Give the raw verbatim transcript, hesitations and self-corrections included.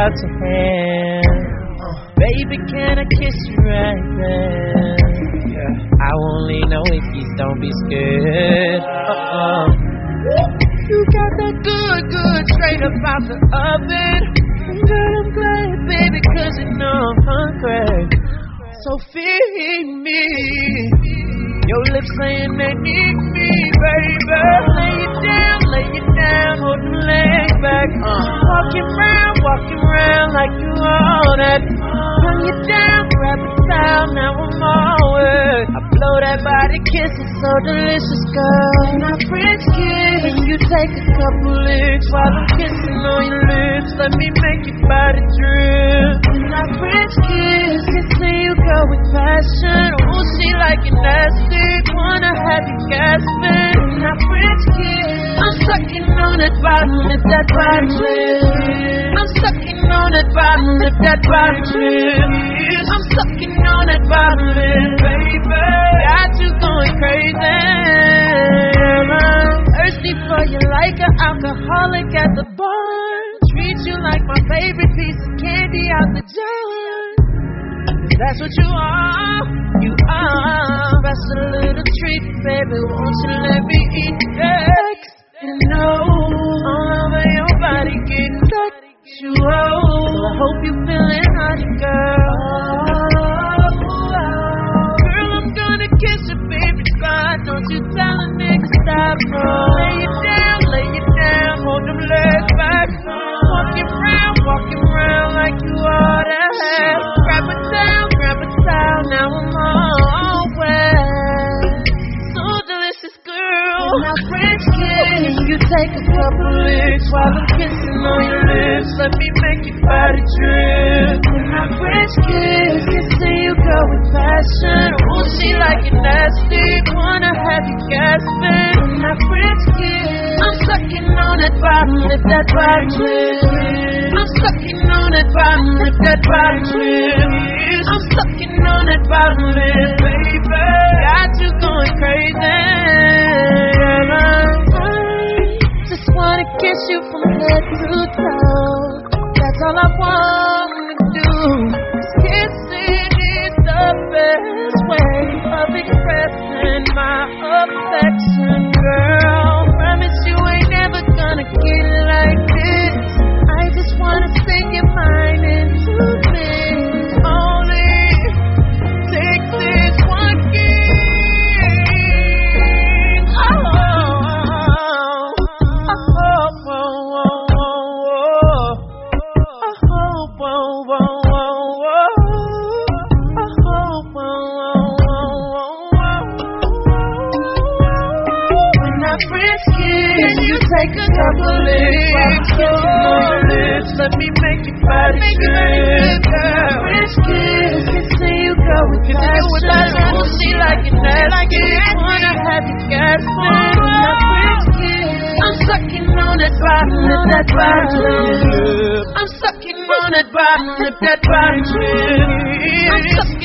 out your hand. Baby, can I kiss you right there? Yeah. I won't lean no hickeys, don't be scared. Uh-uh. You got that good, good, straight up out the oven. Girl, I'm glad, baby, cause you know I'm hungry. So feed me. Your lips saying they need me, baby. Lay it down, lay it down, hold your legs back. Uh. Walking round, walking round like you all that. Turn you down, grab it down, now I'm all it. I blow that body kiss, it's so delicious, girl. And I French kiss, and you take a couple licks while I'm kissing on your lips. Let me make your body drip. And I French kiss, kissing you, girl, with passion. Oh, she like it nasty, wanna have you gasping. And I French kiss, I'm sucking on that bottom, if that body clear. I'm sucking on that bottom, if that body clear. I'm sucking on that bottom, baby. Got you going crazy. I'm thirsty for you like an alcoholic at the bar. Treat you like my favorite piece of candy out the jar. That's what you are, you are. That's a little treat, baby. Won't you let me eat next? And no, all over your body getting sexual. I hope you feeling hot, girl. Girl, I'm gonna kiss your baby spot. Don't you tell a nigga stop. Lay it down, lay it down, hold them legs back. Walking round, walking round like you ought to have. Grab it down, grab it down, now I'm all wet. So delicious, girl. When I French kiss, you take a couple licks while I'm kissing on your lips. Let me make your body drip. When I French kiss, kissing you, girl, with passion. Oh, she like it nasty, wanna have you gasping. When I French kiss, I'm sucking on that bottom, if that body drip. I'm sucking on that bottom, if that body drip. I'm sucking on that bottom, baby. Got you going crazy. Just wanna kiss you from head to toe. That's all I wanna do. Kissing is the best way of expressing my affection, girl. Promise you ain't never gonna get it like this. I just wanna sing your mind into this. Only takes this one kiss. Oh, oh, oh, oh, oh, oh. Oh, oh, oh, oh, oh, oh, oh. When I French kiss, you take a couple licks. Kissing on your lips, let me make your body drip. French kiss, kissing you, girl, with passion. Oh, she like it nasty, wanna have you gasping. When I French kiss, I'm sucking on that bottom, if that body drip. I'm sucking on that bottom, if that body drip. I'm sucking